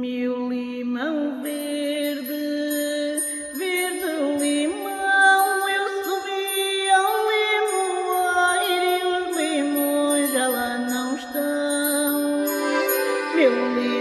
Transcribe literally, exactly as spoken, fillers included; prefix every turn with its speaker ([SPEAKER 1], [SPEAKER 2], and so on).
[SPEAKER 1] Meu limão verde, verde limão, eu subi ao limoeiro e os limões já lá não estão. Meu limão